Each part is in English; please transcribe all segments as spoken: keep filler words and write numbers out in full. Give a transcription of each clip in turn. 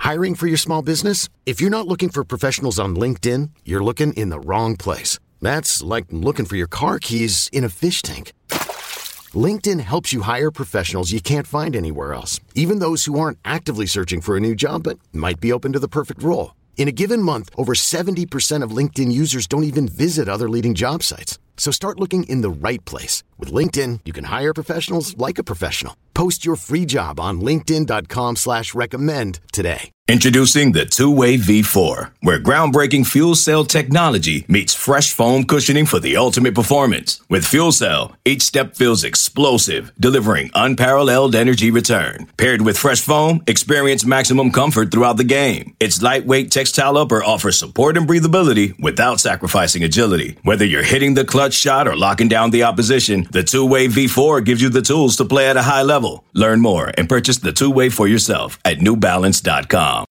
Hiring for your small business? If you're not looking for professionals on LinkedIn, you're looking in the wrong place. That's like looking for your car keys in a fish tank. LinkedIn helps you hire professionals you can't find anywhere else, even those who aren't actively searching for a new job but might be open to the perfect role. In a given month, over seventy percent of LinkedIn users don't even visit other leading job sites. So start looking in the right place. With LinkedIn, you can hire professionals like a professional. Post your free job on linkedin.com slash recommend today. Introducing the two-way V four, where groundbreaking fuel cell technology meets fresh foam cushioning for the ultimate performance. With Fuel Cell, each step feels explosive, delivering unparalleled energy return. Paired with fresh foam, experience maximum comfort throughout the game. Its lightweight textile upper offers support and breathability without sacrificing agility. Whether you're hitting the clutch shot or locking down the opposition, the two-way V four gives you the tools to play at a high level. Learn more and purchase the two-way for yourself at new balance dot com.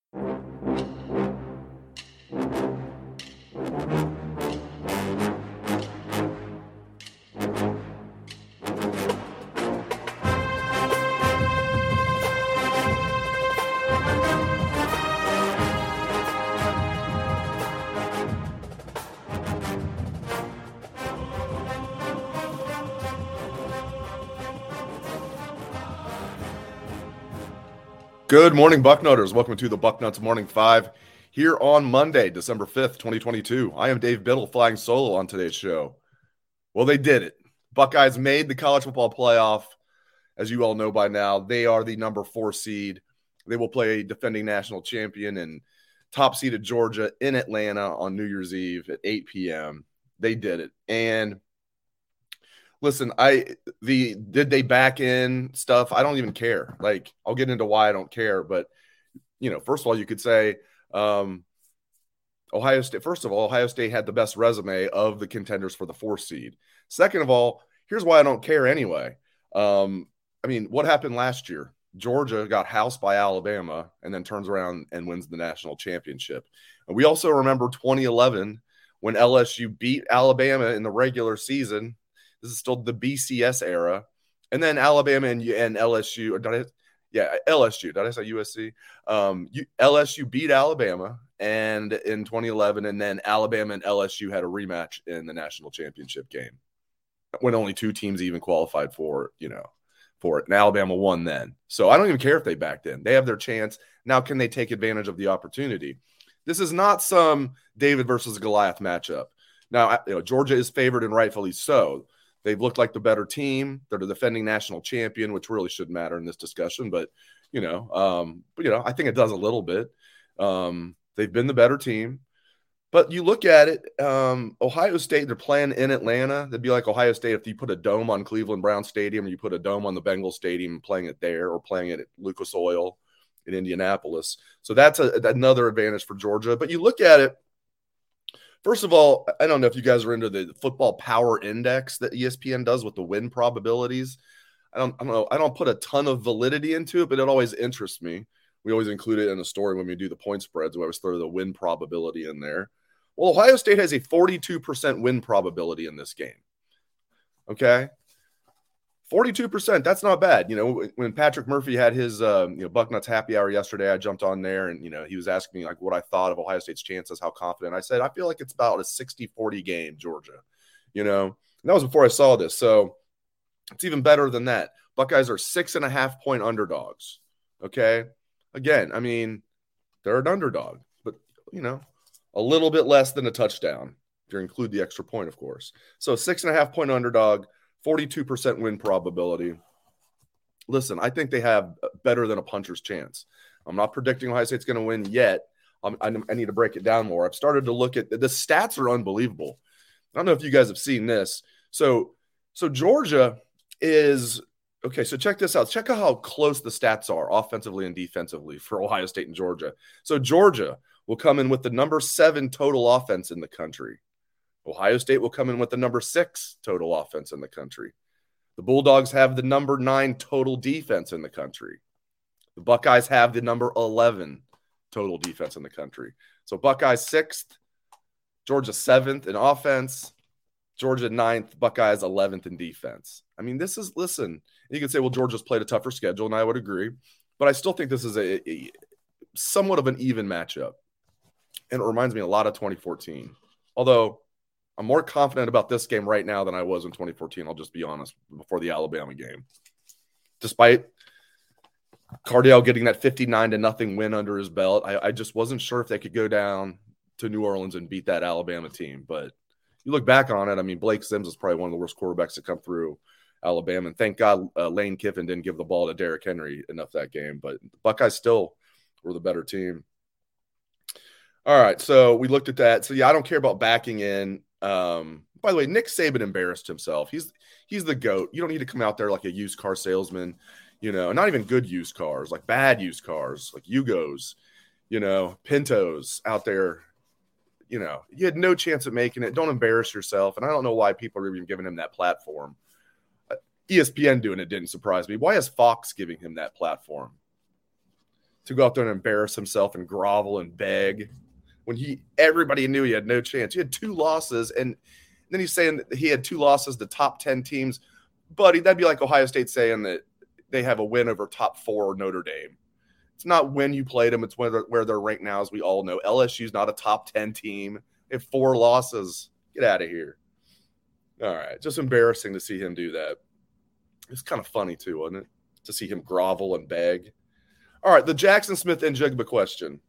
Good morning, Bucknutters. Welcome to the Bucknuts Morning Five here on Monday, December fifth, twenty twenty-two. I am Dave Biddle, flying solo on today's show. Well, they did it. Buckeyes made the college football playoff. As you all know by now, they are the number four seed. They will play a defending national champion and top seeded Georgia in Atlanta on New Year's Eve at eight p.m. They did it. And listen, I the did they back in stuff? I don't even care. Like, I'll get into why I don't care. But, you know, first of all, you could say um, Ohio State. First of all, Ohio State had the best resume of the contenders for the fourth seed. Second of all, here's why I don't care anyway. Um, I mean, what happened last year? Georgia got housed by Alabama and then turns around and wins the national championship. And we also remember twenty eleven when L S U beat Alabama in the regular season. This is still the B C S era. And then Alabama and, and L S U, or did I, yeah, L S U, did I say U S C? Um, you, L S U beat Alabama and in twenty eleven, and then Alabama and L S U had a rematch in the national championship game when only two teams even qualified for, you know, for it. And Alabama won then. So I don't even care if they backed in. They have their chance. Now, can they take advantage of the opportunity? This is not some David versus Goliath matchup. Now, you know, Georgia is favored and rightfully so. They've looked like the better team. They're the defending national champion, which really shouldn't matter in this discussion. But, you know, um, but, you know, I think it does a little bit. Um, they've been the better team. But you look at it, um, Ohio State, they're playing in Atlanta. That'd be like Ohio State if you put a dome on Cleveland Brown Stadium or you put a dome on the Bengals Stadium and playing it there, or playing it at Lucas Oil in Indianapolis. So that's a, another advantage for Georgia. But you look at it, first of all, I don't know if you guys are into the football power index that E S P N does with the win probabilities. I don't, I don't know. I don't put a ton of validity into it, but it always interests me. We always include it in the story when we do the point spreads. We always throw the win probability in there. Well, Ohio State has a forty-two percent win probability in this game. Okay? forty-two percent, that's not bad. You know, when Patrick Murphy had his um, you know, Bucknuts happy hour yesterday, I jumped on there and, you know, he was asking me like what I thought of Ohio State's chances, how confident. I said, I feel like it's about a sixty forty game, Georgia. You know, and that was before I saw this. So it's even better than that. Buckeyes are six and a half point underdogs. Okay? Again, I mean, they're an underdog, but, you know, a little bit less than a touchdown, if you include the extra point, of course. So six and a half point underdog, forty-two percent win probability. Listen, I think they have better than a puncher's chance. I'm not predicting Ohio State's going to win yet. Um, I, I need to break it down more. I've started to look at – the stats are unbelievable. I don't know if you guys have seen this. So, so Georgia is – okay, so check this out. Check out how close the stats are offensively and defensively for Ohio State and Georgia. So Georgia will come in with the number seven total offense in the country. Ohio State will come in with the number six total offense in the country. The Bulldogs have the number nine total defense in the country. The Buckeyes have the number eleven total defense in the country. So Buckeyes sixth, Georgia seventh in offense, Georgia ninth, Buckeyes eleventh in defense. I mean, this is, listen, you can say, well, Georgia's played a tougher schedule, and I would agree. But I still think this is a, a somewhat of an even matchup. And it reminds me a lot of twenty fourteen. Although I'm more confident about this game right now than I was in twenty fourteen. I'll just be honest, before the Alabama game. Despite Cardale getting that fifty-nine to nothing win under his belt, I, I just wasn't sure if they could go down to New Orleans and beat that Alabama team. But you look back on it, I mean, Blake Sims is probably one of the worst quarterbacks to come through Alabama. And thank God uh, Lane Kiffin didn't give the ball to Derrick Henry enough that game. But the Buckeyes still were the better team. All right, so we looked at that. So, yeah, I don't care about backing in. Um, by the way, Nick Saban embarrassed himself. He's he's the GOAT. You don't need to come out there like a used car salesman, you know, not even good used cars, like bad used cars, like Yugos, you know, Pintos out there. You know, you had no chance of making it. Don't embarrass yourself. And I don't know why people are even giving him that platform. Uh, E S P N doing it didn't surprise me. Why is Fox giving him that platform? To go out there and embarrass himself and grovel and beg when he everybody knew he had no chance. He had two losses, and then he's saying that he had two losses to top ten teams. Buddy, that'd be like Ohio State saying that they have a win over top four Notre Dame. It's not when you played them. It's where they're, where they're ranked now, as we all know. L S U's not a top ten team. They have four losses. Get out of here. All right. Just embarrassing to see him do that. It's kind of funny, too, wasn't it? To see him grovel and beg. All right. The Jackson Smith and Jigba question.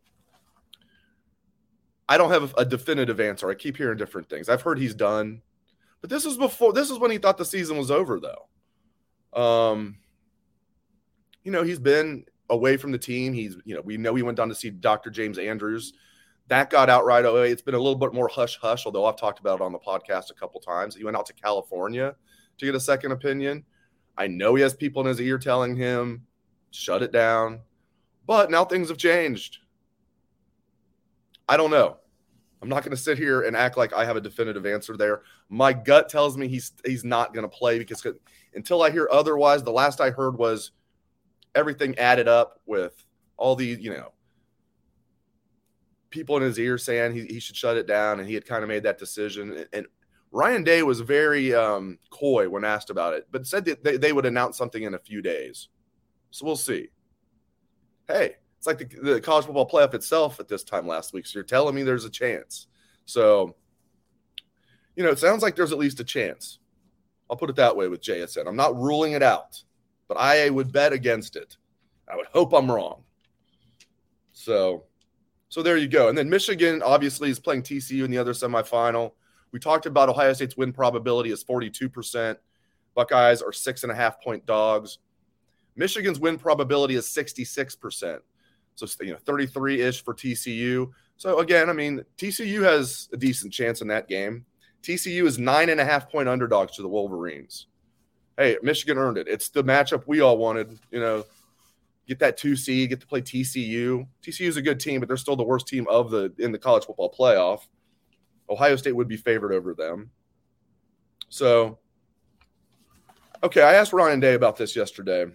I don't have a definitive answer. I keep hearing different things. I've heard he's done. But this was before. This is when he thought the season was over, though. Um, you know, he's been away from the team. He's, you know, we know he went down to see Doctor James Andrews. That got out right away. It's been a little bit more hush-hush, although I've talked about it on the podcast a couple times. He went out to California to get a second opinion. I know he has people in his ear telling him, shut it down. But now things have changed. I don't know. I'm not going to sit here and act like I have a definitive answer there. My gut tells me he's he's not going to play because until I hear otherwise, the last I heard was everything added up with all the, you know, people in his ear saying he, he should shut it down, and he had kind of made that decision. And Ryan Day was very um, coy when asked about it, but said that they, they would announce something in a few days. So we'll see. Hey, it's like the, the college football playoff itself at this time last week. So you're telling me there's a chance. So, you know, it sounds like there's at least a chance. I'll put it that way with J S N. I'm not ruling it out, but I would bet against it. I would hope I'm wrong. So, so there you go. And then Michigan obviously is playing T C U in the other semifinal. We talked about Ohio State's win probability is forty-two percent. Buckeyes are six and a half point dogs. Michigan's win probability is sixty-six percent. So, you know, thirty-three-ish for T C U. So, again, I mean, T C U has a decent chance in that game. T C U is nine and a half point underdogs to the Wolverines. Hey, Michigan earned it. It's the matchup we all wanted, you know, get that two seed, get to play T C U. T C U is a good team, but they're still the worst team of the in the college football playoff. Ohio State would be favored over them. So, okay, I asked Ryan Day about this yesterday.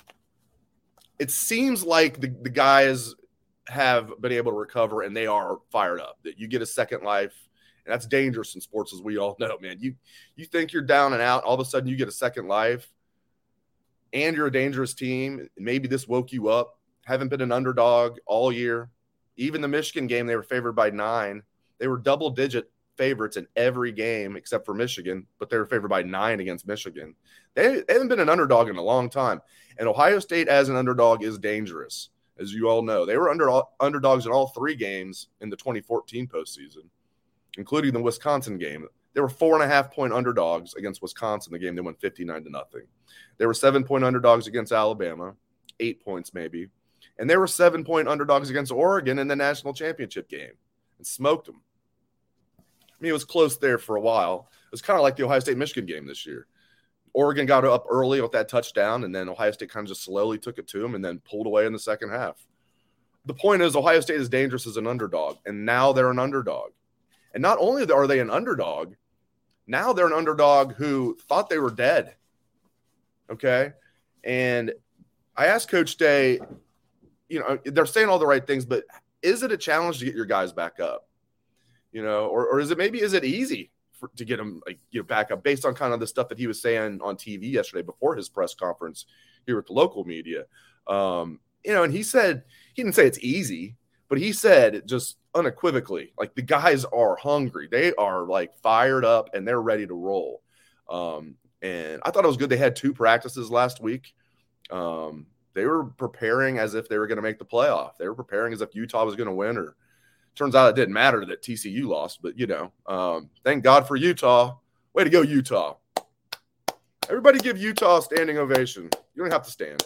It seems like the, the guys have been able to recover, and they are fired up. That you get a second life, and that's dangerous in sports, as we all know, man. You you think you're down and out, all of a sudden you get a second life, and you're a dangerous team. Maybe this woke you up. Haven't been an underdog all year. Even the Michigan game, they were favored by nine. They were double-digit favorites in every game except for Michigan, but they were favored by nine against Michigan. They, they haven't been an underdog in a long time. And Ohio State as an underdog is dangerous, as you all know. They were under, underdogs in all three games in the twenty fourteen postseason, including the Wisconsin game. They were four and a half point underdogs against Wisconsin, the game they won fifty-nine to nothing. They were seven point underdogs against Alabama, eight points maybe. And they were seven point underdogs against Oregon in the national championship game and smoked them. I mean, it was close there for a while. It was kind of like the Ohio State-Michigan game this year. Oregon got up early with that touchdown, and then Ohio State kind of just slowly took it to them and then pulled away in the second half. The point is Ohio State is dangerous as an underdog, and now they're an underdog. And not only are they an underdog, now they're an underdog who thought they were dead. Okay? And I asked Coach Day, you know, they're saying all the right things, but is it a challenge to get your guys back up? You know, or, or is it maybe, is it easy for, to get them like, you know, back up based on kind of the stuff that he was saying on T V yesterday before his press conference here with the local media? Um, you know, and he said, he didn't say it's easy, but he said it just unequivocally, like the guys are hungry. They are like fired up and they're ready to roll. Um, and I thought it was good. They had two practices last week. Um, they were preparing as if they were going to make the playoff. They were preparing as if Utah was going to win, or turns out it didn't matter that T C U lost, but you know, um, thank God for Utah. Way to go, Utah. Everybody give Utah a standing ovation. You don't have to stand.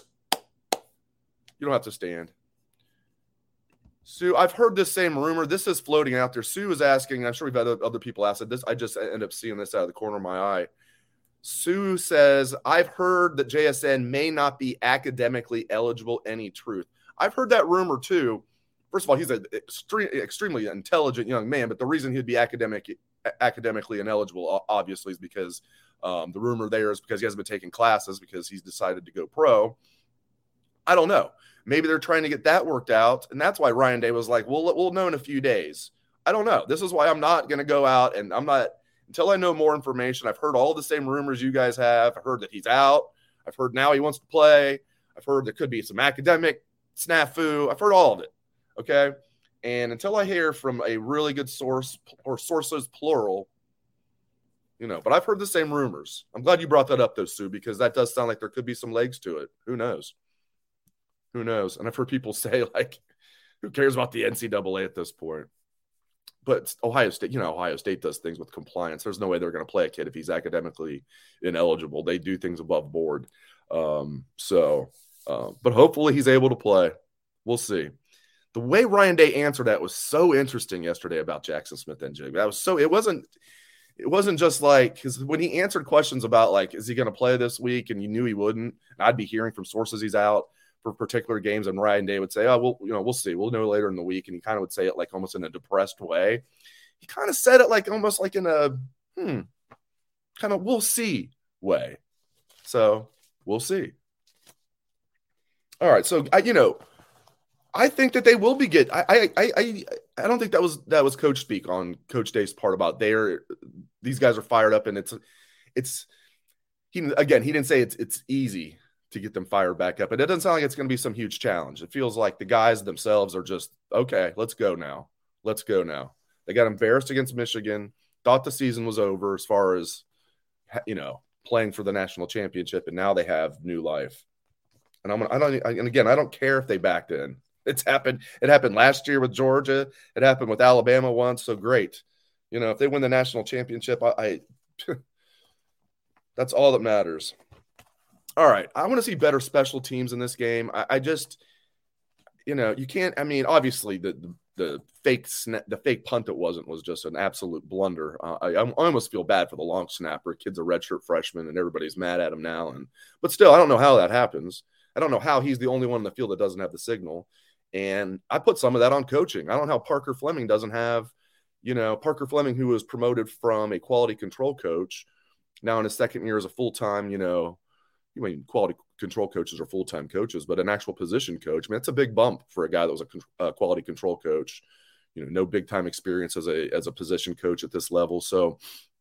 You don't have to stand. Sue, I've heard this same rumor. This is floating out there. Sue is asking, I'm sure we've had other people ask it. This, I just end up seeing this out of the corner of my eye. Sue says, I've heard that J S N may not be academically eligible. Any truth? I've heard that rumor too. First of all, he's an extreme, extremely intelligent young man, but the reason he'd be academic, academically ineligible, obviously, is because um, the rumor there is because he hasn't been taking classes because he's decided to go pro. I don't know. Maybe they're trying to get that worked out, and that's why Ryan Day was like, "We'll we'll know in a few days." I don't know. This is why I'm not going to go out, and I'm not until I know more information. I've heard all the same rumors you guys have. I've heard that he's out. I've heard now he wants to play. I've heard there could be some academic snafu. I've heard all of it. Okay. And until I hear from a really good source, or sources plural, you know, but I've heard the same rumors. I'm glad you brought that up though, Sue, because that does sound like there could be some legs to it. Who knows? Who knows? And I've heard people say, like, who cares about the N C double A at this point? But Ohio State, you know, Ohio State does things with compliance. There's no way they're going to play a kid if he's academically ineligible. They do things above board. Um, so, uh, but hopefully he's able to play. We'll see. The way Ryan Day answered that was so interesting yesterday about Jackson Smith-Njigba. That was so, it wasn't, it wasn't just like, because when he answered questions about, like, is he going to play this week? And you knew he wouldn't. And I'd be hearing from sources he's out for particular games. And Ryan Day would say, oh, well, you know, we'll see. We'll know later in the week. And he kind of would say it like almost in a depressed way. He kind of said it like almost like in a, hmm, kind of we'll see way. So we'll see. All right. So, I, you know, I think that they will be good. I, I, I, I don't think that was that was Coach speak on Coach Day's part about their. These guys are fired up, and it's, it's. He again, he didn't say it's it's easy to get them fired back up, and it doesn't sound like it's going to be some huge challenge. It feels like the guys themselves are just okay. Let's go now. Let's go now. They got embarrassed against Michigan. Thought the season was over as far as, you know, playing for the national championship, and now they have new life. And I'm I don't and again I don't care if they backed in. It's happened. It happened last year with Georgia. It happened with Alabama once. So great. You know, if they win the national championship, I, I that's all that matters. All right. I want to see better special teams in this game. I, I just, you know, you can't, I mean, obviously the, the, the fake, sna- the fake punt that wasn't was just an absolute blunder. Uh, I, I almost feel bad for the long snapper. Kid's a redshirt freshman and everybody's mad at him now. And, but still, I don't know how that happens. I don't know how he's the only one in the field that doesn't have the signal. And I put some of that on coaching. I don't know how Parker Fleming doesn't have, you know, Parker Fleming, who was promoted from a quality control coach, now in his second year as a full-time, you know, I mean, quality control coaches are full-time coaches, but an actual position coach, I mean, that's a big bump for a guy that was a, a quality control coach, you know, no big-time experience as a as a position coach at this level. So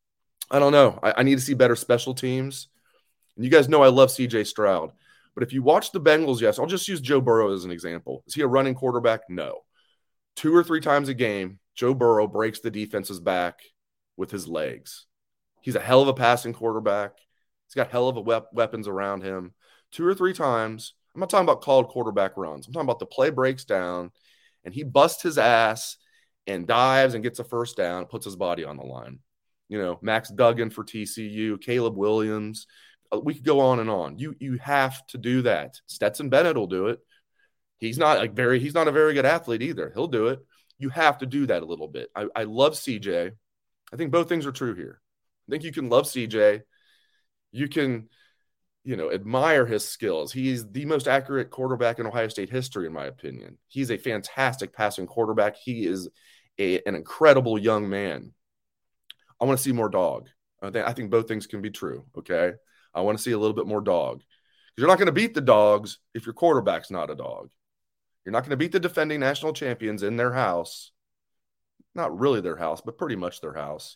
I don't know. I, I need to see better special teams. And you guys know I love C J Stroud. But if you watch the Bengals, yes, I'll just use Joe Burrow as an example. Is he a running quarterback? No. Two or three times a game, Joe Burrow breaks the defense's back with his legs. He's a hell of a passing quarterback. He's got hell of a wep- weapons around him. Two or three times, I'm not talking about called quarterback runs. I'm talking about the play breaks down, and he busts his ass and dives and gets a first down, puts his body on the line. You know, Max Duggan for T C U, Caleb Williams. We could go on and on. You you have to do that. Stetson Bennett will do it. He's not a very he's not a very good athlete either. He'll do it. You have to do that a little bit. I, I love C J. I think both things are true here. I think you can love C J. You can, you know, admire his skills. He's the most accurate quarterback in Ohio State history, in my opinion. He's a fantastic passing quarterback. He is a, an incredible young man. I want to see more dog. I think, I think both things can be true, okay? I want to see a little bit more dog. Because you're not going to beat the dogs if your quarterback's not a dog. You're not going to beat the defending national champions in their house. Not really their house, but pretty much their house.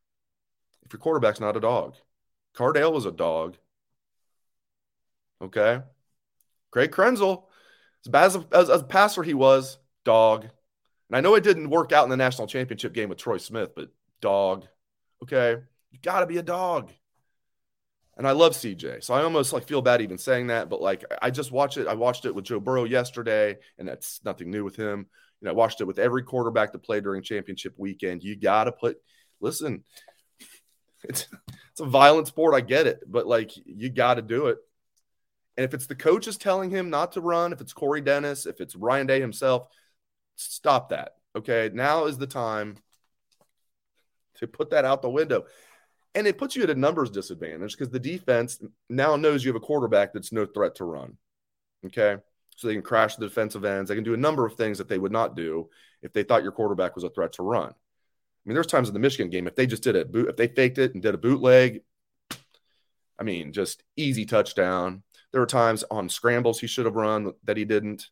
If your quarterback's not a dog. Cardale was a dog. Okay? Craig Krenzel. As bad as a, as, as a passer he was, dog. And I know it didn't work out in the national championship game with Troy Smith, but dog. Okay? You got to be a dog. And I love C J. So I almost like feel bad even saying that, but like I just watch it. I watched it with Joe Burrow yesterday, and that's nothing new with him. You know, I watched it with every quarterback that played during championship weekend. You got to put – listen, it's, it's a violent sport. I get it, but like you got to do it. And if it's the coaches telling him not to run, if it's Corey Dennis, if it's Ryan Day himself, stop that. Okay, now is the time to put that out the window. And it puts you at a numbers disadvantage because the defense now knows you have a quarterback that's no threat to run. Okay, so they can crash the defensive ends. They can do a number of things that they would not do if they thought your quarterback was a threat to run. I mean, there's times in the Michigan game, if they just did a boot, if they faked it and did a bootleg, I mean, just easy touchdown. There were times on scrambles he should have run that he didn't.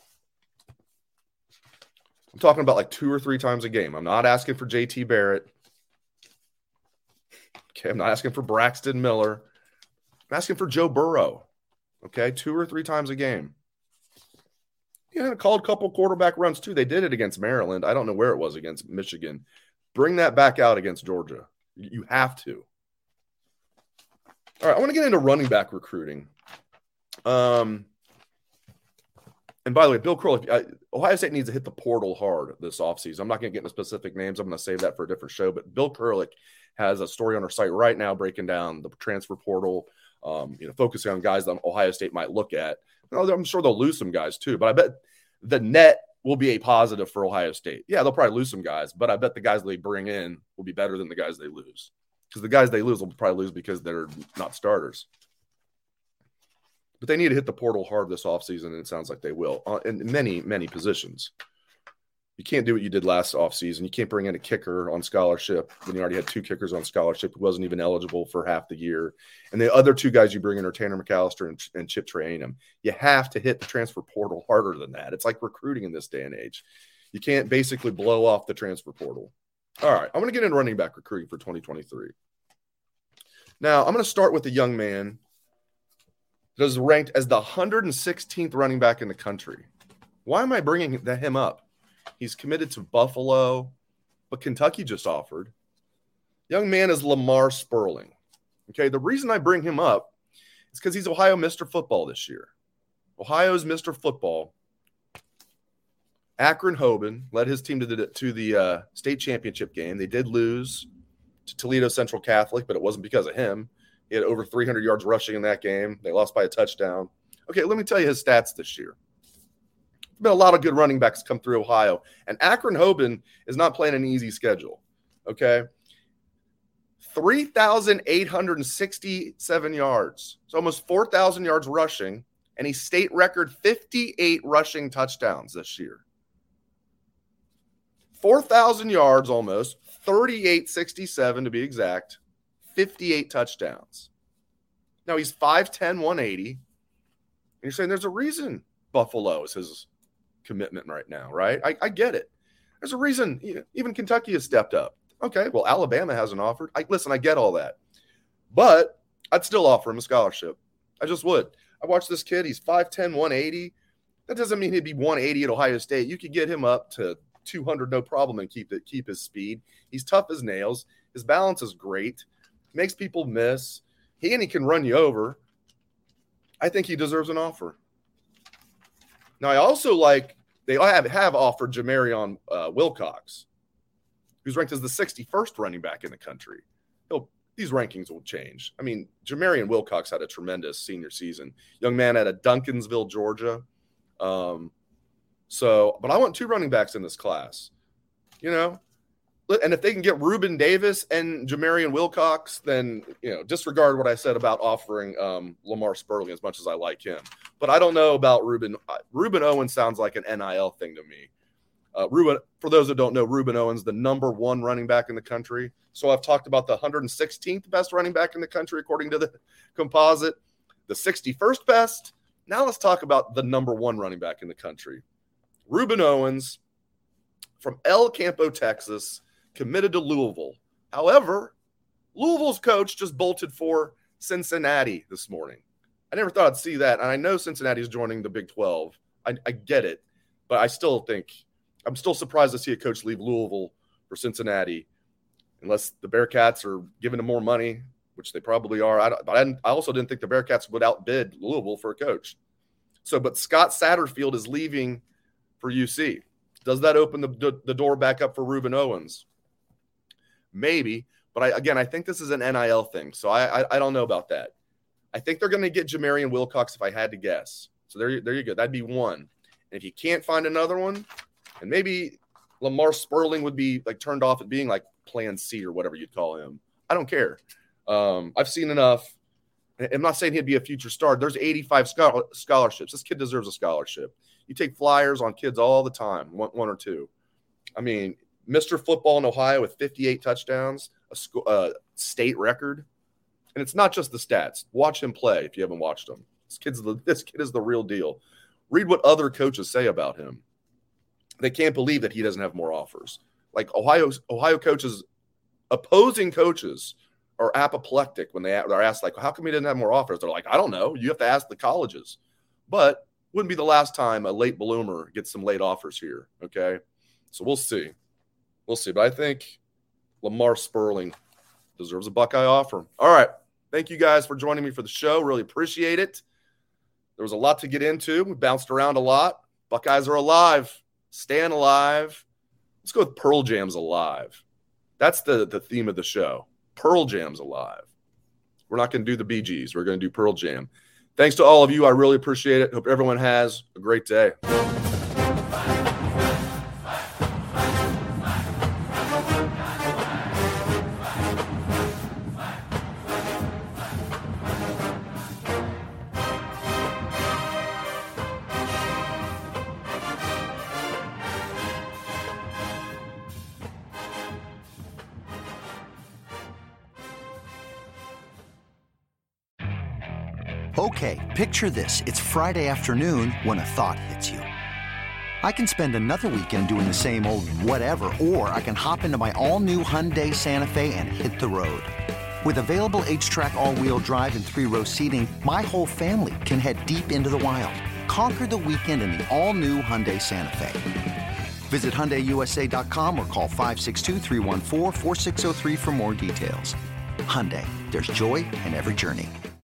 I'm talking about like two or three times a game. I'm not asking for J T Barrett. Okay, I'm not asking for Braxton Miller. I'm asking for Joe Burrow. Okay, two or three times a game. Yeah, called a couple quarterback runs too. They did it against Maryland. I don't know where it was against Michigan. Bring that back out against Georgia. You have to. All right, I want to get into running back recruiting. Um, and by the way, Bill Curl, I, Ohio State needs to hit the portal hard this offseason. I'm not going to get into specific names. I'm going to save that for a different show. But Bill Kurlick has a story on our site right now breaking down the transfer portal, um, you know, focusing on guys that Ohio State might look at. I'm sure they'll lose some guys too, but I bet the net will be a positive for Ohio State. Yeah, they'll probably lose some guys, but I bet the guys they bring in will be better than the guys they lose. Because the guys they lose will probably lose because they're not starters. But they need to hit the portal hard this offseason, and it sounds like they will uh, in many, many positions. You can't do what you did last offseason. You can't bring in a kicker on scholarship when you already had two kickers on scholarship who wasn't even eligible for half the year. And the other two guys you bring in are Tanner McAllister and, and Chip Trayanum. You have to hit the transfer portal harder than that. It's like recruiting in this day and age. You can't basically blow off the transfer portal. All right, I'm going to get into running back recruiting for twenty twenty-three. Now, I'm going to start with a young man that is ranked as the one hundred sixteenth running back in the country. Why am I bringing him up? He's committed to Buffalo, but Kentucky just offered. Young man is Lamar Sperling. Okay, the reason I bring him up is because he's Ohio Mister Football this year. Ohio's Mister Football. Akron Hoban led his team to the to the uh, state championship game. They did lose to Toledo Central Catholic, but it wasn't because of him. He had over three hundred yards rushing in that game. They lost by a touchdown. Okay, let me tell you his stats this year. There's been a lot of good running backs come through Ohio, and Akron Hoban is not playing an easy schedule. Okay, three thousand eight hundred sixty-seven yards. It's almost four thousand yards rushing, and he state record fifty-eight rushing touchdowns this year. four thousand yards almost, thirty-eight sixty-seven to be exact, fifty-eight touchdowns. Now he's five ten, one eighty. And you're saying there's a reason Buffalo is his commitment right now, right? I, I get it. There's a reason even Kentucky has stepped up. Okay, well, Alabama hasn't offered. I, listen, I get all that. But I'd still offer him a scholarship. I just would. I watched this kid. He's five ten, one eighty. That doesn't mean he'd be one eighty at Ohio State. You could get him up to two hundred no problem and keep it, keep his speed. He's tough as nails. His balance is great. Makes people miss. He and he can run you over. I think he deserves an offer. Now, I also like they have, have offered Jamarion uh, Wilcox, who's ranked as the sixty-first running back in the country. He'll, these rankings will change. I mean, Jamarion Wilcox had a tremendous senior season. Young man out of Duncansville, Georgia. Um, so, but I want two running backs in this class, you know. And if they can get Reuben Davis and Jamarion Wilcox, then, you know, disregard what I said about offering um, Lamar Sperling as much as I like him. But I don't know about Reuben. Reuben Owens sounds like an N I L thing to me. Uh, Reuben, for those that don't know, Reuben Owens, the number one running back in the country. So I've talked about the one hundred sixteenth best running back in the country, according to the composite, the sixty-first best. Now let's talk about the number one running back in the country. Reuben Owens from El Campo, Texas, committed to Louisville. However, Louisville's coach just bolted for Cincinnati this morning. I never thought I'd see that. And I know Cincinnati is joining the Big twelve. I, I get it, but I still think I'm still surprised to see a coach leave Louisville for Cincinnati, unless the Bearcats are giving him more money, which they probably are. I, but I, I also didn't think the Bearcats would outbid Louisville for a coach. So, but Scott Satterfield is leaving for U C. Does that open the, the door back up for Reuben Owens? Maybe. But I, again, I think this is an N I L thing. So I, I, I don't know about that. I think they're going to get Jamarian Wilcox if I had to guess. So there, there you go. That'd be one. And if you can't find another one, and maybe Lamar Sperling would be like turned off at being like plan C or whatever you'd call him. I don't care. Um, I've seen enough. I'm not saying he'd be a future star. There's eighty-five scholarships. This kid deserves a scholarship. You take flyers on kids all the time, one, one or two. I mean, Mister Football in Ohio with fifty-eight touchdowns, a sc- uh, state record. And it's not just the stats. Watch him play if you haven't watched him. This kid's the, this kid is the real deal. Read what other coaches say about him. They can't believe that he doesn't have more offers. Like Ohio, Ohio coaches, opposing coaches are apoplectic when they are asked, like, how come he didn't have more offers? They're like, I don't know. You have to ask the colleges. But wouldn't be the last time a late bloomer gets some late offers here, okay? So we'll see. We'll see. But I think Lamar Sperling deserves a Buckeye offer. All right. Thank you guys for joining me for the show. Really appreciate it. There was a lot to get into. We bounced around a lot. Buckeyes are alive. Staying alive. Let's go with Pearl Jam's alive. That's the, the theme of the show. Pearl Jam's alive. We're not going to do the Bee Gees. We're going to do Pearl Jam. Thanks to all of you. I really appreciate it. Hope everyone has a great day. Okay, picture this. It's Friday afternoon when a thought hits you. I can spend another weekend doing the same old whatever, or I can hop into my all-new Hyundai Santa Fe and hit the road. With available H-Track all-wheel drive and three-row seating, my whole family can head deep into the wild. Conquer the weekend in the all-new Hyundai Santa Fe. Visit Hyundai U S A dot com or call five six two, three one four, four six zero three for more details. Hyundai, there's joy in every journey.